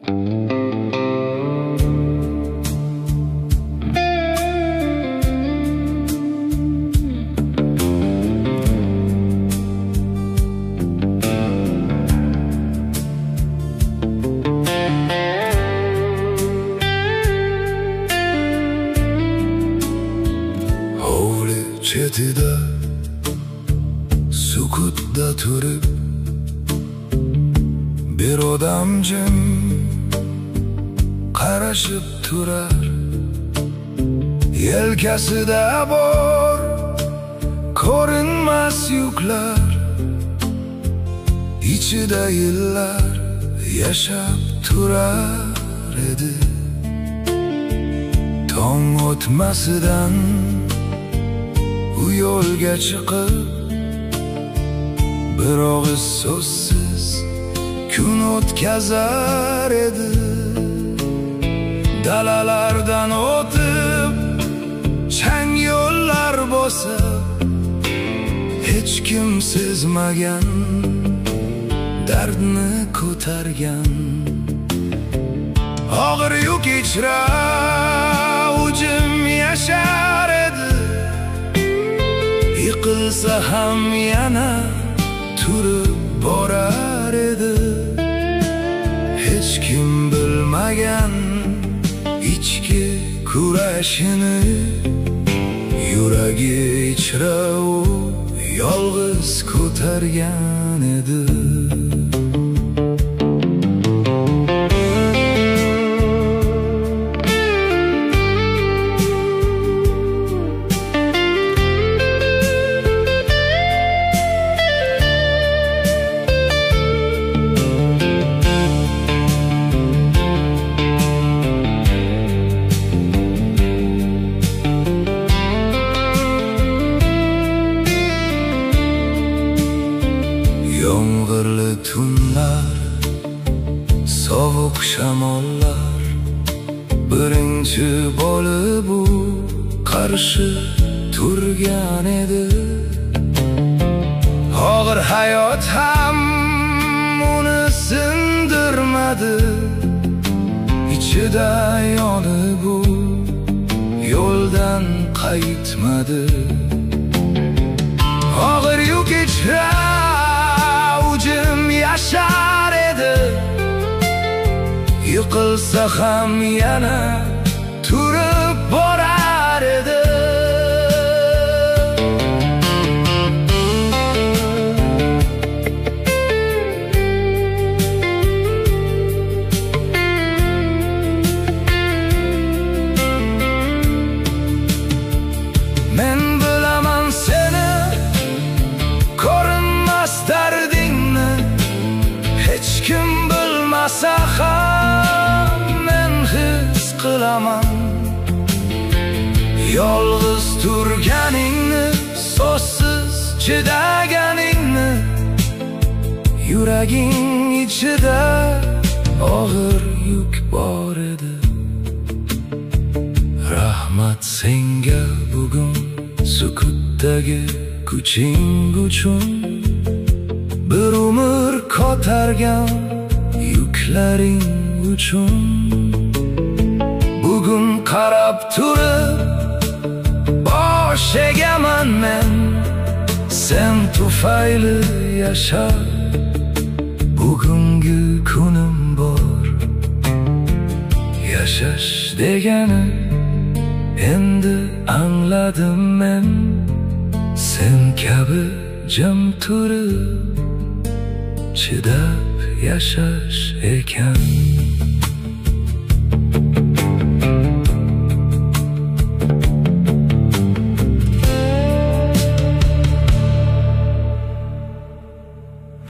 chetida sukutda turib bir odam jim qarashib turar. Yelkasida bor ko'rinmas yuklar, ichida yillar yashab turar edi. Tong o'tmasidan u yo'lga chiqib, bir og'iz so'zsiz kun o'tkazar edi. Dalalardan o'tib, chang yo'llar bosib, hech kim sezmagan dardni ko'targan. Og'ir yuk ichra u jim yashar edi. Yiqilsa ham yana turib borar edi. Hech kim bilmagan ichki kurashini, yuragi ichra u yolg'iz ko'targan edi. Yomg'irli tunlar, sovuq shamollar birinchi bo'lib u qarshi turgan edi. Og'ir hayot ham uni sindirmadi. Ichida yonib u yo'ldan qaytmadi. Og'ir yuk ichra yashar edi. Yiqilsa ham yana turib borar edi. Men bilaman seni, ko'rinmas dardingni. Hech kim bilmasa ham men his qilaman. Yolg'iz turganingni, so'zsiz chidaganingni. Yuraging ichida og'ir yuk bor edi. Rahmat senga bugun sukutdagi kuching uchun. Bir umr ko'targan yuklaring uchun. Bugun qarab turib bosh egaman men, sen tufayli yashab bugungi kunim bor. Yashash degani endi angladim men, sen kabi jim turib chidab yashash ekan.